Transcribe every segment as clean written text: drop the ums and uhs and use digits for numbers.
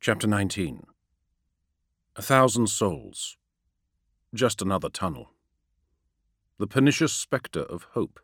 Chapter 19. 1,000 souls. Just another tunnel. The pernicious spectre of hope.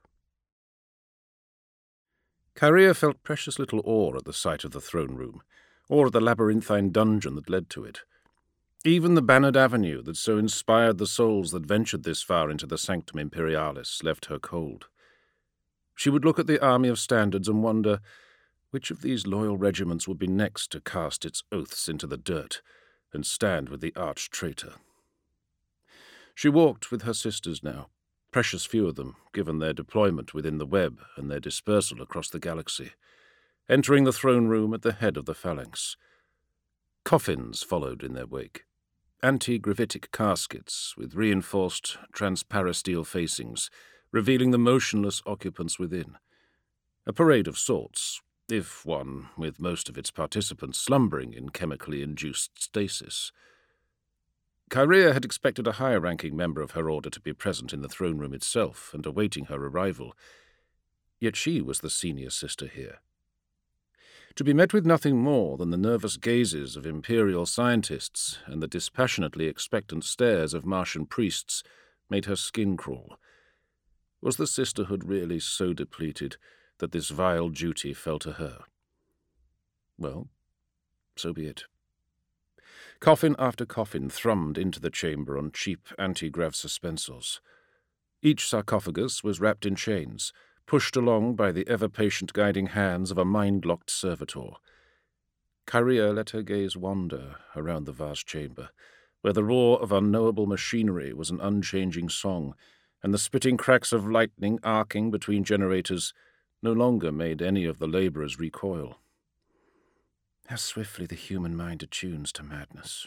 Kyria felt precious little awe at the sight of the throne room, or at the labyrinthine dungeon that led to it. Even the bannered avenue that so inspired the souls that ventured this far into the Sanctum Imperialis left her cold. She would look at the army of standards and wonder which of these loyal regiments would be next to cast its oaths into the dirt and stand with the arch-traitor. She walked with her sisters now, precious few of them, given their deployment within the web and their dispersal across the galaxy, entering the throne room at the head of the phalanx. Coffins followed in their wake, anti-gravitic caskets with reinforced transparasteel facings, revealing the motionless occupants within. A parade of sorts, if one with most of its participants slumbering in chemically induced stasis. Kyria had expected a higher-ranking member of her order to be present in the throne room itself and awaiting her arrival, yet she was the senior sister here. To be met with nothing more than the nervous gazes of Imperial scientists and the dispassionately expectant stares of Martian priests made her skin crawl. Was the sisterhood really so depleted that this vile duty fell to her? Well, so be it. Coffin after coffin thrummed into the chamber on cheap anti-grav suspensors. Each sarcophagus was wrapped in chains, pushed along by the ever-patient guiding hands of a mind-locked servitor. Kyria let her gaze wander around the vast chamber, where the roar of unknowable machinery was an unchanging song, and the spitting cracks of lightning arcing between generators no longer made any of the labourers recoil. How swiftly the human mind attunes to madness.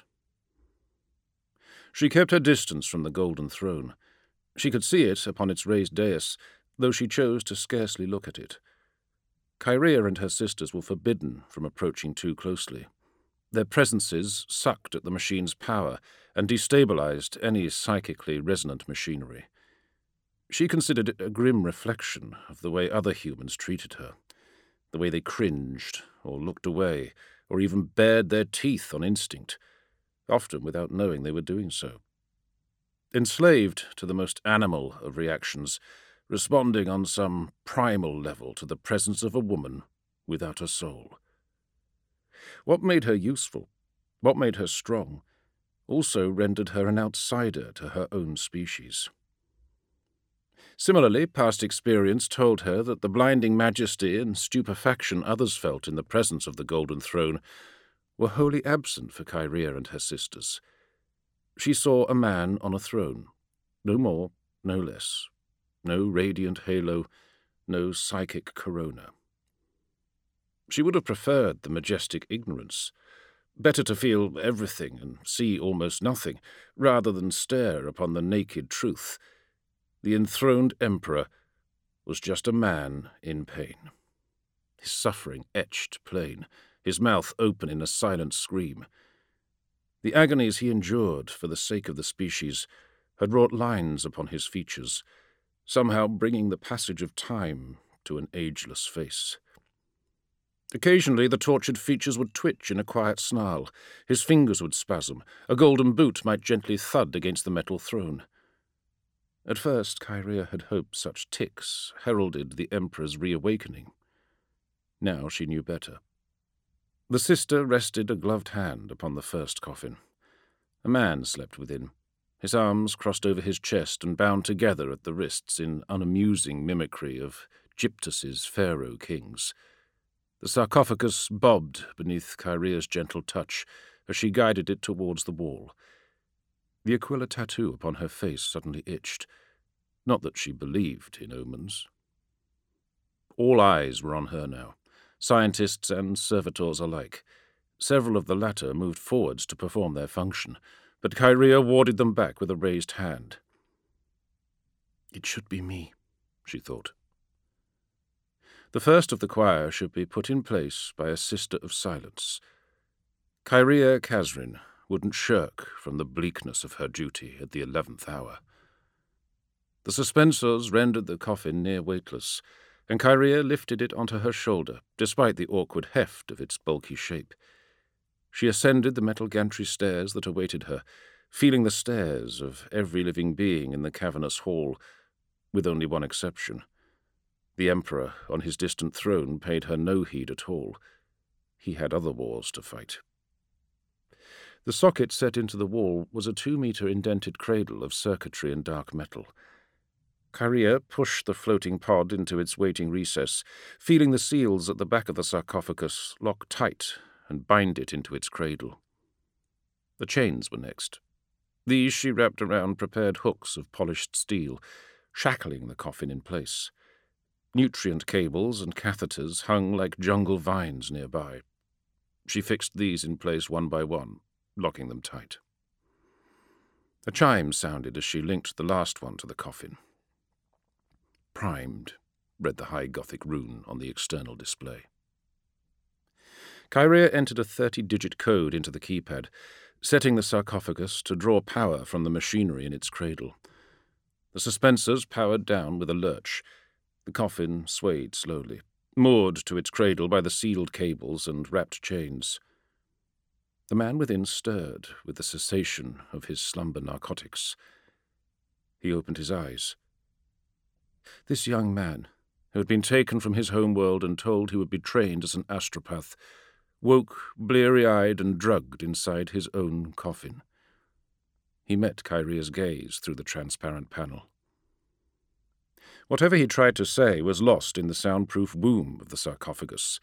She kept her distance from the golden throne. She could see it upon its raised dais, though she chose to scarcely look at it. Kyria and her sisters were forbidden from approaching too closely. Their presences sucked at the machine's power and destabilized any psychically resonant machinery. She considered it a grim reflection of the way other humans treated her, the way they cringed or looked away or even bared their teeth on instinct, often without knowing they were doing so. Enslaved to the most animal of reactions, responding on some primal level to the presence of a woman without a soul. What made her useful, what made her strong, also rendered her an outsider to her own species. Similarly, past experience told her that the blinding majesty and stupefaction others felt in the presence of the Golden Throne were wholly absent for Kyria and her sisters. She saw a man on a throne, no more, no less. No radiant halo, no psychic corona. She would have preferred the majestic ignorance. Better to feel everything and see almost nothing, rather than stare upon the naked truth. The enthroned emperor was just a man in pain. His suffering etched plain, his mouth open in a silent scream. The agonies he endured for the sake of the species had wrought lines upon his features, somehow bringing the passage of time to an ageless face. Occasionally the tortured features would twitch in a quiet snarl, his fingers would spasm, a golden boot might gently thud against the metal throne. At first Kyria had hoped such tics heralded the Emperor's reawakening. Now she knew better. The sister rested a gloved hand upon the first coffin. A man slept within, his arms crossed over his chest and bound together at the wrists in unamusing mimicry of Gyptus's pharaoh kings. The sarcophagus bobbed beneath Kyria's gentle touch as she guided it towards the wall. The Aquila tattoo upon her face suddenly itched. Not that she believed in omens. All eyes were on her now, scientists and servitors alike. Several of the latter moved forwards to perform their function, but Kyria warded them back with a raised hand. It should be me, she thought. The first of the choir should be put in place by a sister of silence. Kyria Kazrin wouldn't shirk from the bleakness of her duty at the 11th hour. The suspensors rendered the coffin near weightless, and Kyria lifted it onto her shoulder, despite the awkward heft of its bulky shape. She ascended the metal gantry stairs that awaited her, feeling the stares of every living being in the cavernous hall, with only one exception. The Emperor, on his distant throne, paid her no heed at all. He had other wars to fight. The socket set into the wall was a 2-meter indented cradle of circuitry and dark metal. Kyrea pushed the floating pod into its waiting recess, feeling the seals at the back of the sarcophagus lock tight and bind it into its cradle. The chains were next. These she wrapped around prepared hooks of polished steel, shackling the coffin in place. Nutrient cables and catheters hung like jungle vines nearby. She fixed these in place one by one, locking them tight. A chime sounded as she linked the last one to the coffin. Primed, read the high Gothic rune on the external display. Kyrea entered a 30-digit code into the keypad, setting the sarcophagus to draw power from the machinery in its cradle. The suspensors powered down with a lurch. The coffin swayed slowly, moored to its cradle by the sealed cables and wrapped chains. The man within stirred with the cessation of his slumber narcotics. He opened his eyes. This young man, who had been taken from his home world and told he would be trained as an astropath, woke bleary-eyed and drugged inside his own coffin. He met Kyrea's gaze through the transparent panel. Whatever he tried to say was lost in the soundproof womb of the sarcophagus.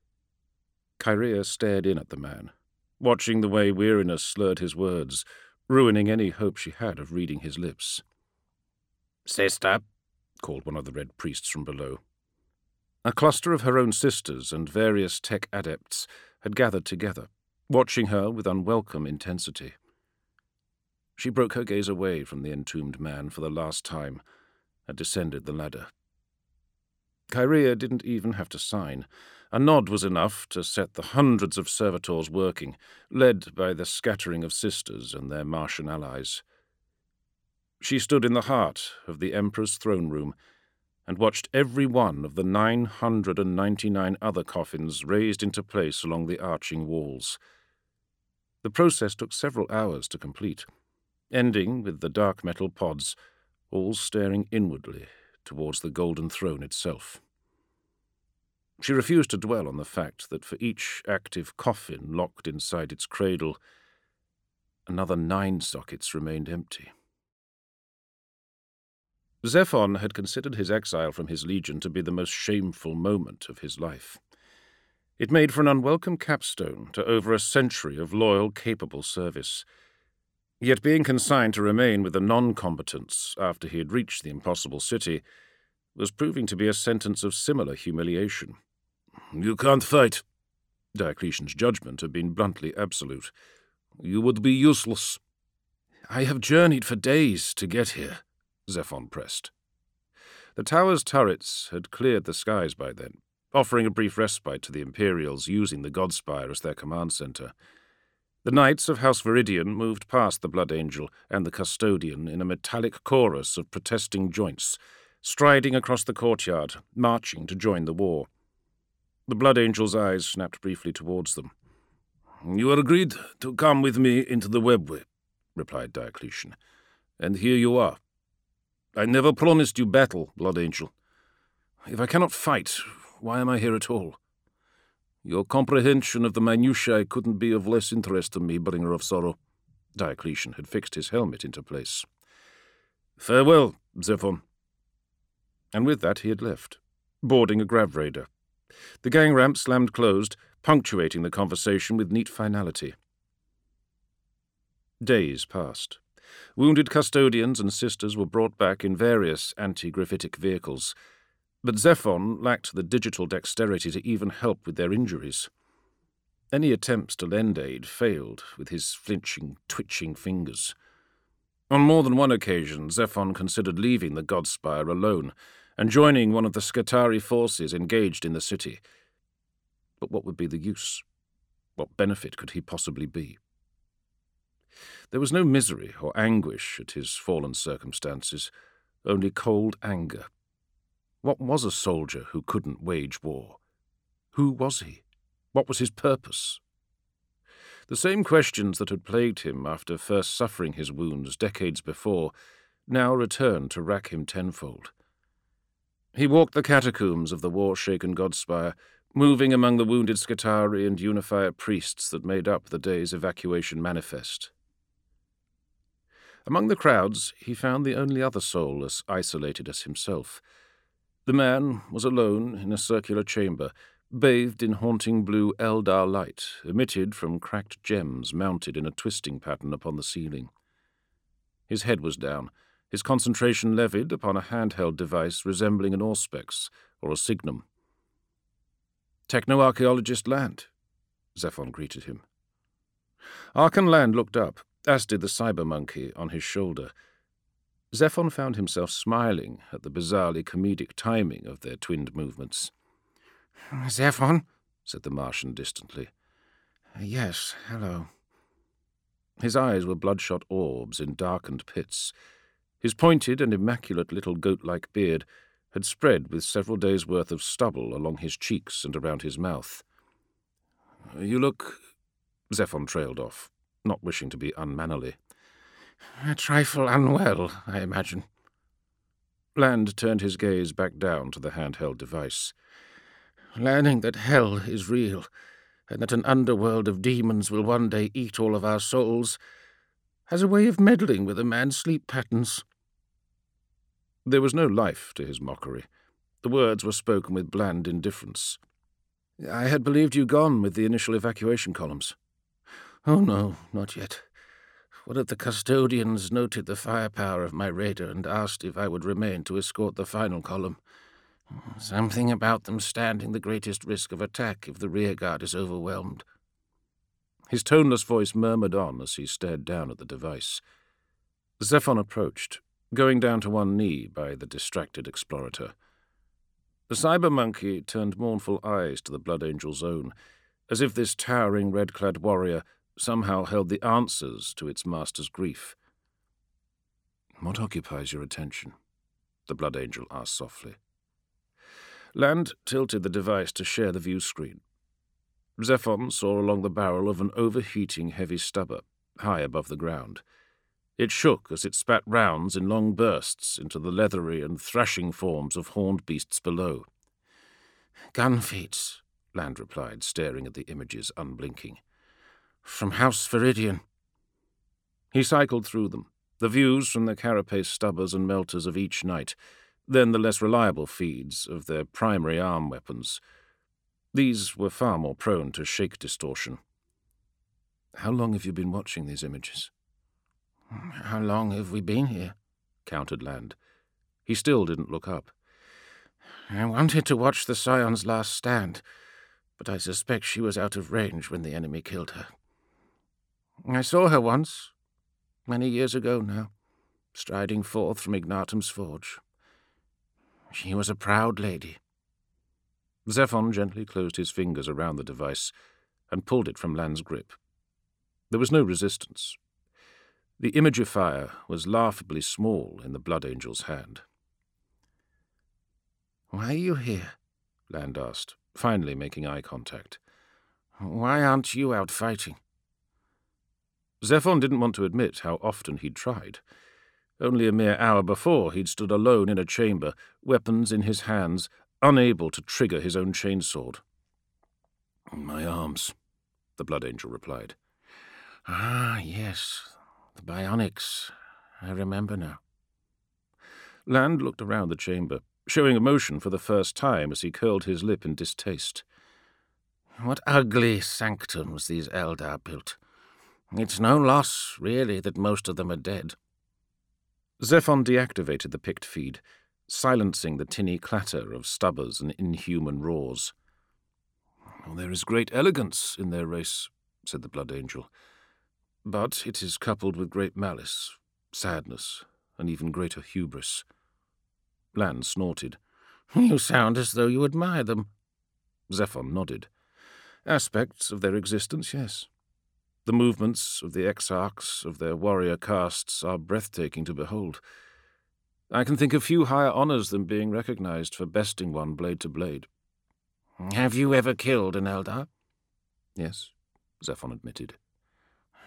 Kyrea stared in at the man, watching the way weariness slurred his words, ruining any hope she had of reading his lips. "Sister," called one of the red priests from below. A cluster of her own sisters and various tech adepts had gathered together, watching her with unwelcome intensity. She broke her gaze away from the entombed man for the last time and descended the ladder. Kyrea didn't even have to sign. A nod was enough to set the hundreds of servitors working, led by the scattering of sisters and their Martian allies. She stood in the heart of the Emperor's throne room and watched every one of the 999 other coffins raised into place along the arching walls. The process took several hours to complete, ending with the dark metal pods all staring inwardly towards the golden throne itself. She refused to dwell on the fact that for each active coffin locked inside its cradle, another 9 sockets remained empty. Zephon had considered his exile from his legion to be the most shameful moment of his life. It made for an unwelcome capstone to over a century of loyal, capable service. Yet being consigned to remain with the non-combatants after he had reached the impossible city was proving to be a sentence of similar humiliation. "You can't fight." Diocletian's judgment had been bluntly absolute. "You would be useless." "I have journeyed for days to get here," Zephon pressed. The tower's turrets had cleared the skies by then, offering a brief respite to the Imperials using the Godspire as their command center. The Knights of House Viridian moved past the Blood Angel and the Custodian in a metallic chorus of protesting joints, striding across the courtyard, marching to join the war. The Blood Angel's eyes snapped briefly towards them. "You agreed to come with me into the webway," replied Diocletian, "and here you are. I never promised you battle, Blood Angel. If I cannot fight, why am I here at all? Your comprehension of the minutiae couldn't be of less interest to me, Bringer of Sorrow." Diocletian had fixed his helmet into place. "Farewell, Zephon." And with that he had left, boarding a grav raider. The gang ramp slammed closed, punctuating the conversation with neat finality. Days passed. Wounded custodians and sisters were brought back in various anti-graphitic vehicles, but Zephon lacked the digital dexterity to even help with their injuries. Any attempts to lend aid failed with his flinching, twitching fingers. On more than one occasion, Zephon considered leaving the Godspire alone and joining one of the Skitarii forces engaged in the city. But what would be the use? What benefit could he possibly be? There was no misery or anguish at his fallen circumstances, only cold anger. What was a soldier who couldn't wage war? Who was he? What was his purpose? The same questions that had plagued him after first suffering his wounds decades before now returned to rack him tenfold. He walked the catacombs of the war-shaken Godspire, moving among the wounded Skitarii and Unifier priests that made up the day's evacuation manifest. Among the crowds, he found the only other soul as isolated as himself. The man was alone in a circular chamber, bathed in haunting blue Eldar light, emitted from cracked gems mounted in a twisting pattern upon the ceiling. His head was down, his concentration levied upon a handheld device resembling an Auspex or a Signum. "Techno-archaeologist Land," Zephon greeted him. Archon Land looked up, as did the cyber monkey on his shoulder. Zephon found himself smiling at the bizarrely comedic timing of their twinned movements. "Zephon?" said the Martian distantly. "Yes, hello." His eyes were bloodshot orbs in darkened pits. His pointed and immaculate little goat-like beard had spread with several days' worth of stubble along his cheeks and around his mouth. "You look—" Zephon trailed off, not wishing to be unmannerly. "A trifle unwell, I imagine." Land turned his gaze back down to the handheld device. "Learning that hell is real, and that an underworld of demons will one day eat all of our souls, has a way of meddling with a man's sleep patterns." There was no life to his mockery. The words were spoken with bland indifference. "I had believed you gone with the initial evacuation columns." "Oh no, not yet. One of the custodians noted the firepower of my raider and asked if I would remain to escort the final column. Something about them standing the greatest risk of attack if the rearguard is overwhelmed." His toneless voice murmured on as he stared down at the device. Zephon approached, going down to one knee by the distracted explorator. The cyber monkey turned mournful eyes to the Blood Angel's own, as if this towering red-clad warrior somehow held the answers to its master's grief. "What occupies your attention?" the Blood Angel asked softly. Land tilted the device to share the view screen. Zephon saw along the barrel of an overheating heavy stubber, high above the ground. It shook as it spat rounds in long bursts into the leathery and thrashing forms of horned beasts below. "Gun feeds," Land replied, staring at the images unblinking. "From House Viridian." He cycled through them, the views from the carapace stubbers and melters of each night, then the less reliable feeds of their primary arm weapons. These were far more prone to shake distortion. "How long have you been watching these images?" "How long have we been here?" countered Land. He still didn't look up. "I wanted to watch the Scion's last stand, but I suspect she was out of range when the enemy killed her. I saw her once, many years ago now, striding forth from Ignatum's forge. She was a proud lady." Zephon gently closed his fingers around the device and pulled it from Land's grip. There was no resistance. The imagifier was laughably small in the Blood Angel's hand. "Why are you here?" Land asked, finally making eye contact. "Why aren't you out fighting?" Zephon didn't want to admit how often he'd tried. Only a mere hour before he'd stood alone in a chamber, weapons in his hands, unable to trigger his own chainsword. "My arms," the Blood Angel replied. "Ah, yes, the bionics. I remember now." Land looked around the chamber, showing emotion for the first time as he curled his lip in distaste. "What ugly sanctums these Eldar built. It's no loss, really, that most of them are dead." Zephon deactivated the picked feed, silencing the tinny clatter of stubbers and inhuman roars. "There is great elegance in their race," said the Blood Angel. "But it is coupled with great malice, sadness, and even greater hubris." Land snorted. "You sound as though you admire them." Zephon nodded. "Aspects of their existence, yes. The movements of the exarchs of their warrior castes are breathtaking to behold. I can think of few higher honors than being recognized for besting one blade to blade." "Have you ever killed an Eldar?" "Yes," Zephon admitted.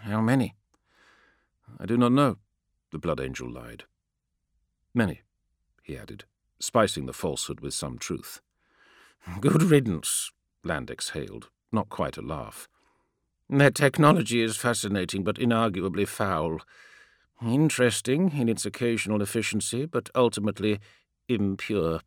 How many? I do not know, the Blood Angel lied. Many, he added, spicing the falsehood with some truth. Good riddance, Land exhaled, not quite a laugh. Their technology is fascinating, but inarguably foul. Interesting in its occasional efficiency, but ultimately impure.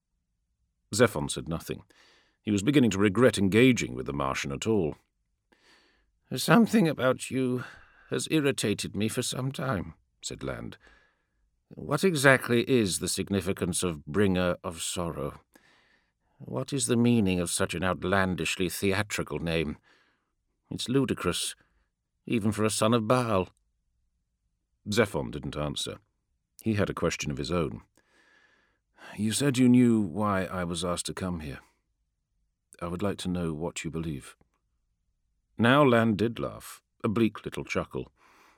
Zephon said nothing. He was beginning to regret engaging with the Martian at all. Something about you has irritated me for some time, said Land. What exactly is the significance of Bringer of Sorrow? What is the meaning of such an outlandishly theatrical name? It's ludicrous, even for a son of Baal. Zephon didn't answer. He had a question of his own. You said you knew why I was asked to come here. I would like to know what you believe. Now Land did laugh, a bleak little chuckle.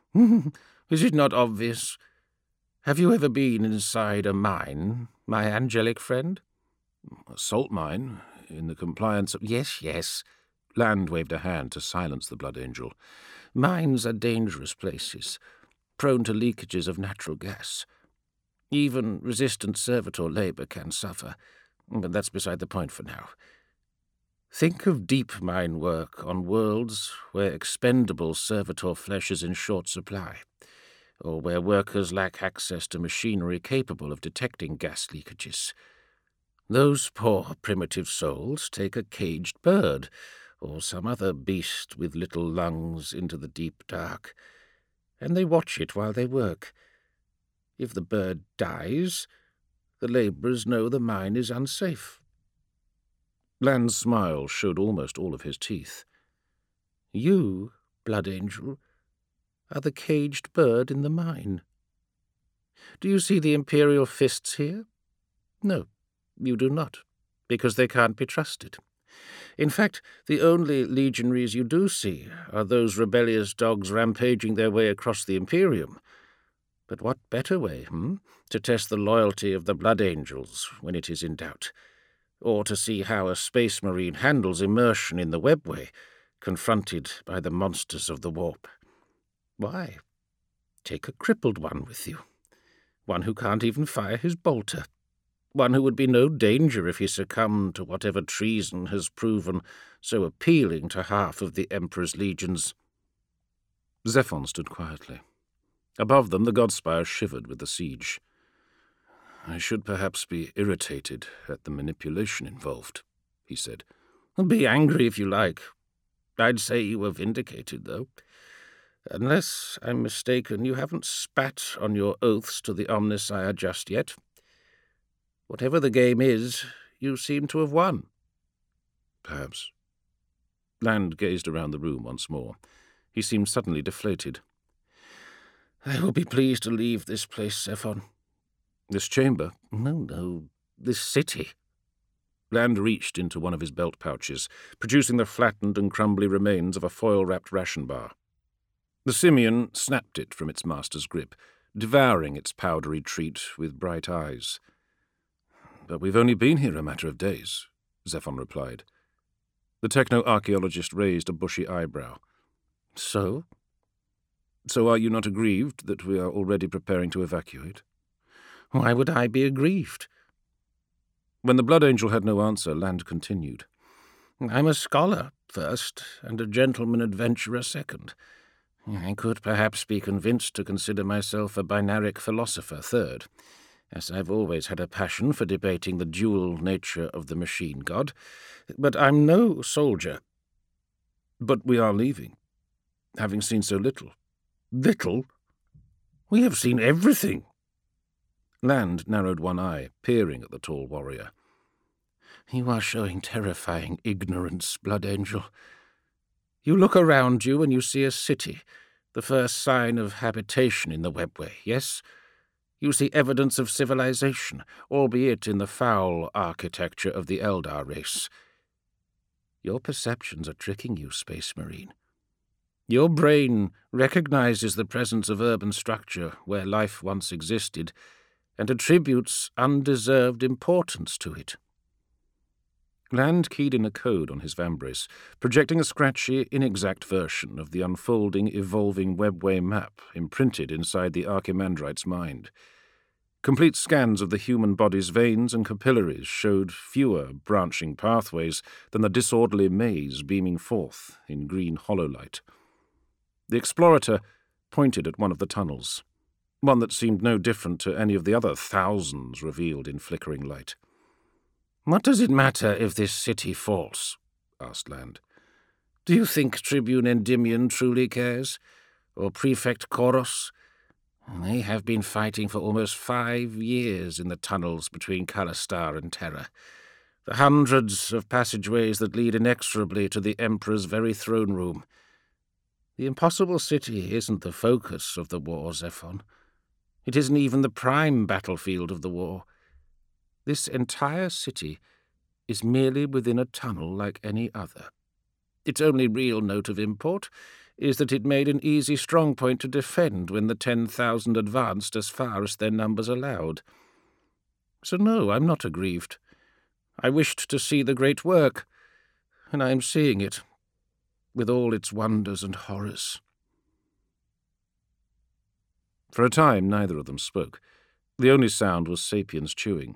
Is it not obvious? Have you ever been inside a mine, my angelic friend? A salt mine, in the compliance of— Yes. Land waved a hand to silence the Blood Angel. Mines are dangerous places, prone to leakages of natural gas. Even resistant servitor labour can suffer, but that's beside the point for now. Think of deep mine work on worlds where expendable servitor flesh is in short supply, or where workers lack access to machinery capable of detecting gas leakages. Those poor primitive souls take a caged bird, or some other beast with little lungs, into the deep dark, and they watch it while they work. If the bird dies, the labourers know the mine is unsafe. Land's smile showed almost all of his teeth. You, Blood Angel, are the caged bird in the mine. Do you see the Imperial fists here? No, you do not, because they can't be trusted. In fact, the only legionaries you do see are those rebellious dogs rampaging their way across the Imperium. But what better way, to test the loyalty of the Blood Angels when it is in doubt, or to see how a space marine handles immersion in the webway, confronted by the monsters of the warp? Why, take a crippled one with you, one who can't even fire his bolter, one who would be no danger if he succumbed to whatever treason has proven so appealing to half of the Emperor's legions. Zephon stood quietly. Above them the Godspire shivered with the siege. I should perhaps be irritated at the manipulation involved, he said. Be angry if you like. I'd say you were vindicated, though. Unless I'm mistaken, you haven't spat on your oaths to the Omnissiah just yet. Whatever the game is, you seem to have won. Perhaps. Land gazed around the room once more. He seemed suddenly deflated. I will be pleased to leave this place, Zephon. This chamber? No, this city. Land reached into one of his belt pouches, producing the flattened and crumbly remains of a foil-wrapped ration bar. The simian snapped it from its master's grip, devouring its powdery treat with bright eyes. But we've only been here a matter of days, Zephon replied. The techno-archaeologist raised a bushy eyebrow. So? So are you not aggrieved that we are already preparing to evacuate? Why would I be aggrieved? When the Blood Angel had no answer, Land continued. I'm a scholar, first, and a gentleman adventurer, second. I could perhaps be convinced to consider myself a binaric philosopher, third, as I've always had a passion for debating the dual nature of the machine god. But I'm no soldier. But we are leaving, having seen so little. Little? We have seen everything. Land narrowed one eye, peering at the tall warrior. You are showing terrifying ignorance, Blood Angel. You look around you and you see a city, the first sign of habitation in the webway, yes? You see evidence of civilization, albeit in the foul architecture of the Eldar race. Your perceptions are tricking you, Space Marine. Your brain recognizes the presence of urban structure where life once existed and attributes undeserved importance to it. Land keyed in a code on his vambrace, projecting a scratchy, inexact version of the unfolding, evolving webway map imprinted inside the Archimandrite's mind. Complete scans of the human body's veins and capillaries showed fewer branching pathways than the disorderly maze beaming forth in green hololight. The explorator pointed at one of the tunnels, one that seemed no different to any of the other thousands revealed in flickering light. "What does it matter if this city falls?" asked Land. "Do you think Tribune Endymion truly cares? Or Prefect Koros? They have been fighting for almost 5 years in the tunnels between Kalastar and Terra, the hundreds of passageways that lead inexorably to the Emperor's very throne room. The impossible city isn't the focus of the war, Zephon. It isn't even the prime battlefield of the war. This entire city is merely within a tunnel like any other. Its only real note of import is that it made an easy strong point to defend when the 10,000 advanced as far as their numbers allowed. So no, I'm not aggrieved. I wished to see the great work, and I am seeing it, with all its wonders and horrors." For a time, neither of them spoke. The only sound was Sapien's chewing.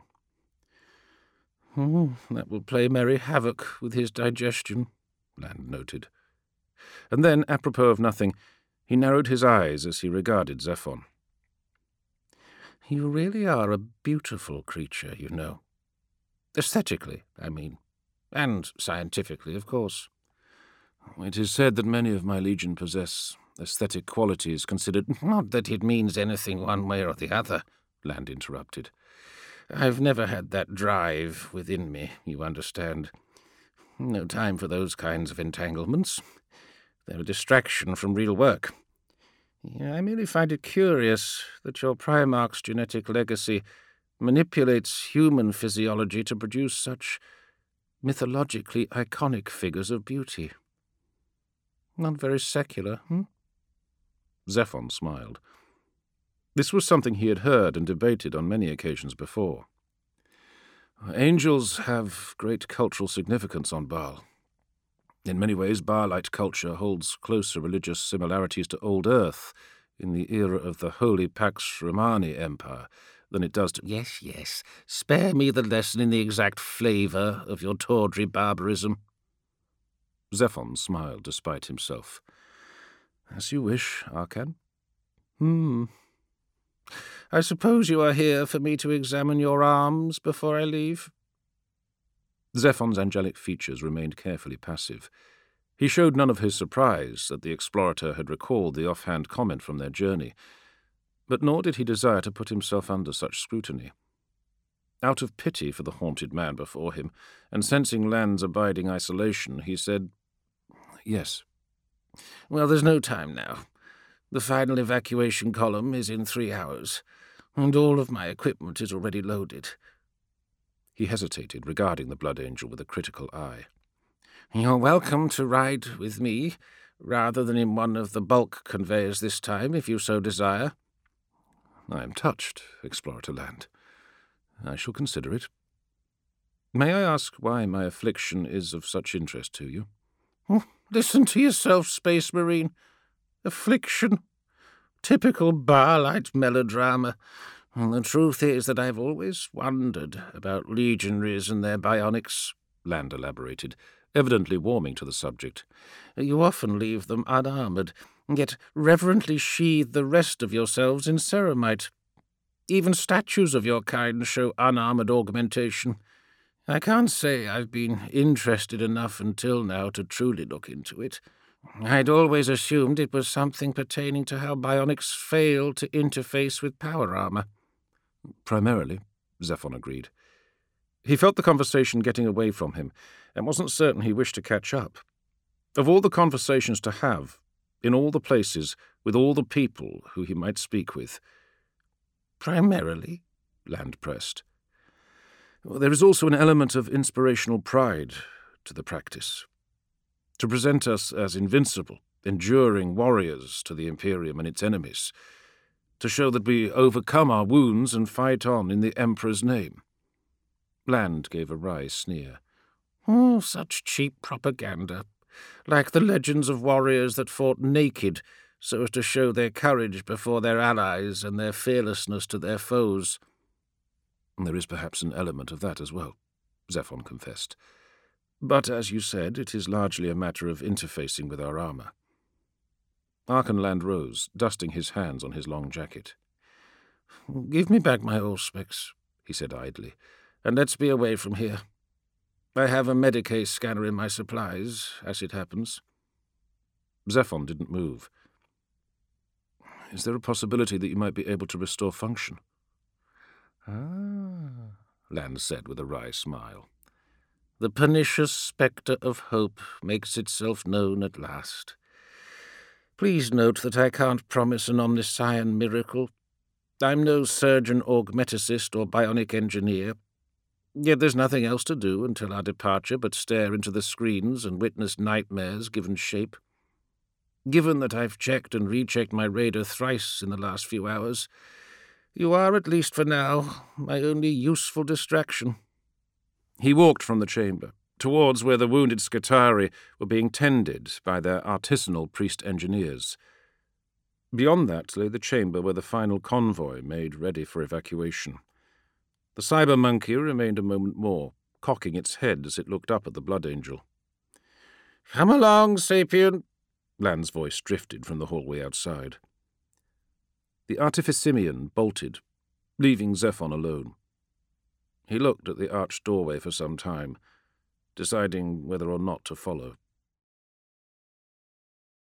That will play merry havoc with his digestion," Land noted. And then, apropos of nothing, he narrowed his eyes as he regarded Zephon. "You really are a beautiful creature, you know. Aesthetically, I mean. And scientifically, of course." "It is said that many of my legion possess aesthetic qualities considered—" "Not that it means anything one way or the other," Land interrupted. "I've never had that drive within me, you understand. No time for those kinds of entanglements. They're a distraction from real work. I merely find it curious that your Primarch's genetic legacy manipulates human physiology to produce such mythologically iconic figures of beauty. Not very secular, Zephon smiled. This was something he had heard and debated on many occasions before. Angels have great cultural significance on Baal. In many ways, Baalite culture holds closer religious similarities to Old Earth in the era of the Holy Pax Romani Empire than it does to— Yes. Spare me the lesson in the exact flavour of your tawdry barbarism." Zephon smiled despite himself. "As you wish, Arcan." "I suppose you are here for me to examine your arms before I leave?" Zephon's angelic features remained carefully passive. He showed none of his surprise that the explorator had recalled the offhand comment from their journey, but nor did he desire to put himself under such scrutiny. Out of pity for the haunted man before him, and sensing Land's abiding isolation, he said, "Yes." "Well, there's no time now. The final evacuation column is in 3 hours, and all of my equipment is already loaded." He hesitated, regarding the Blood Angel with a critical eye. "You're welcome to ride with me, rather than in one of the bulk conveyors this time, if you so desire." "I am touched, Explorator Land. I shall consider it. May I ask why my affliction is of such interest to you?" "Listen to yourself, Space Marine. Affliction. Typical Baalite melodrama. And the truth is that I've always wondered about legionaries and their bionics," Land elaborated, evidently warming to the subject. "You often leave them unarmoured, yet reverently sheathe the rest of yourselves in ceramite. Even statues of your kind show unarmoured augmentation. I can't say I've been interested enough until now to truly look into it. I'd always assumed it was something pertaining to how bionics fail to interface with power armor." "Primarily," Zephon agreed. He felt the conversation getting away from him, and wasn't certain he wished to catch up. Of all the conversations to have, in all the places, with all the people who he might speak with. "Primarily?" Land pressed. "There is also an element of inspirational pride to the practice. To present us as invincible, enduring warriors to the Imperium and its enemies. To show that we overcome our wounds and fight on in the Emperor's name." Land gave a wry sneer. Oh, such cheap propaganda, like the legends of warriors that fought naked so as to show their courage before their allies and their fearlessness to their foes. There is perhaps an element of that as well, Xephon confessed. But, as you said, it is largely a matter of interfacing with our armour. Archenland rose, dusting his hands on his long jacket. "Give me back my Auspex," he said idly, "and let's be away from here. I have a Medicae scanner in my supplies, as it happens." Xephon didn't move. "Is there a possibility that you might be able to restore function?" "Ah," Land said with a wry smile. "The pernicious spectre of hope makes itself known at last. Please note that I can't promise an omniscient miracle. I'm no surgeon augmeticist or bionic engineer. Yet there's nothing else to do until our departure but stare into the screens and witness nightmares given shape. Given that I've checked and rechecked my radar thrice in the last few hours, you are, at least for now, my only useful distraction." He walked from the chamber, towards where the wounded Skitarii were being tended by their artisanal priest-engineers. Beyond that lay the chamber where the final convoy made ready for evacuation. The cyber monkey remained a moment more, cocking its head as it looked up at the Blood Angel. "Come along, Sapien," Land's voice drifted from the hallway outside. The Artificimian bolted, leaving Xephon alone. He looked at the arched doorway for some time, deciding whether or not to follow.